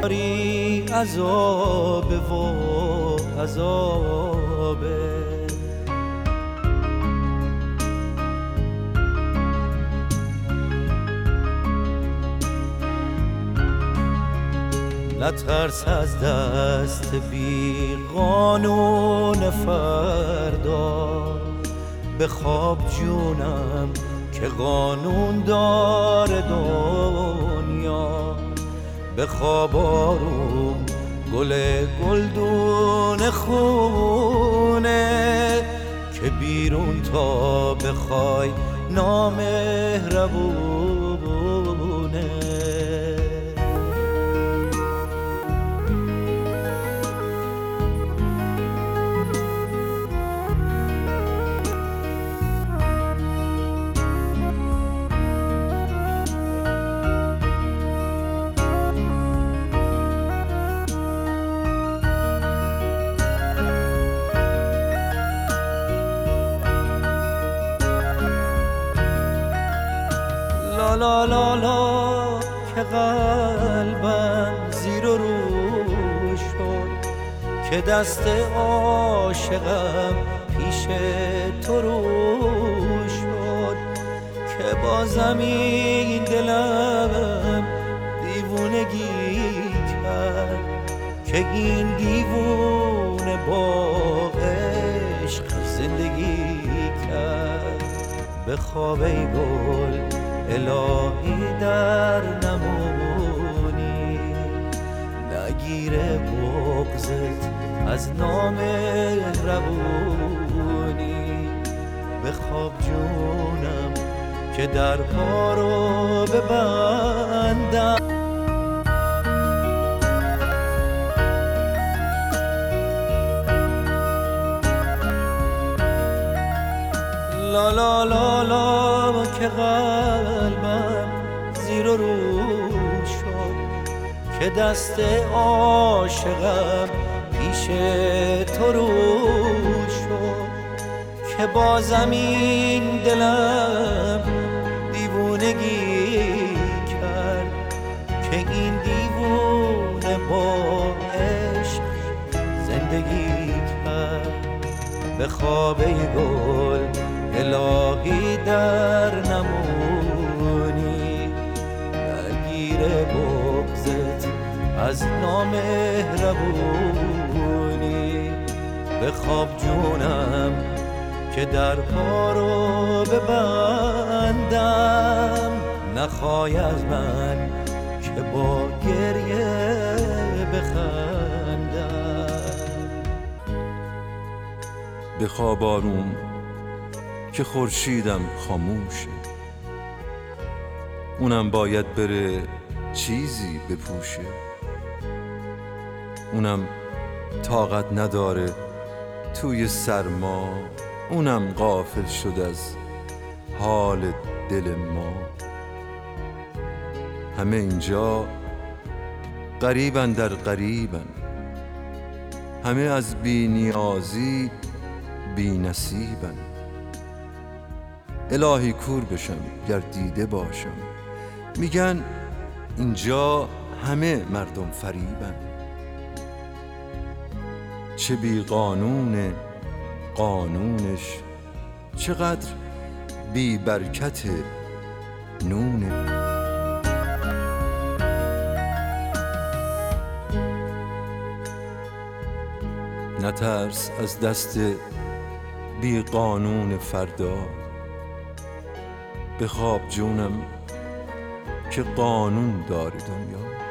کاری عذاب و عذابه. نترس از دست بی قانون فردا، بخواب جونم که قانون داره دنیا. بخواب آروم گل گلدون خونه، که بیرون تا بخوای نامهربونه. لا لا لا که قلبم زیر و رو شد، که دست عاشقم پیش تو رو شد. که با زمین دلم دیوونگی کرد، که این دیوونه با عشق زندگی کرد. به خواب ای گل الهی در نمونی، نگیره بغضت از نامهربونی. بخواب جونم که درها رو ببندم. لا لا لا لا که قلبم زیر و رو شد، که دست عاشقم پیش تو رو شد. که با زمین دلم دیوونگی کرد، که این دیوونه با عشق زندگی کرد. به خواب ای گل الهی در نمونی، نگیره بغضت از نامهربونی. به خواب جونم که درها رو ببندم، نخوای از من که با گریه بخندم. به خواب آروم که خورشیدم خاموشه، اونم باید بره چیزی بپوشه. اونم طاقت نداره توی سرما، اونم غافل شد از حال دل ما. همه اینجا غریبن در غریبن، همه از بی نیازی بی نصیبن. الهی کور بشم گر دیده باشم، میگن اینجا همه مردم فریبن. چه بی قانونه قانونش، چقدر بی برکت نونه. نترس از دست بی قانون فردا، به خواب جونم که قانون داره دنیا.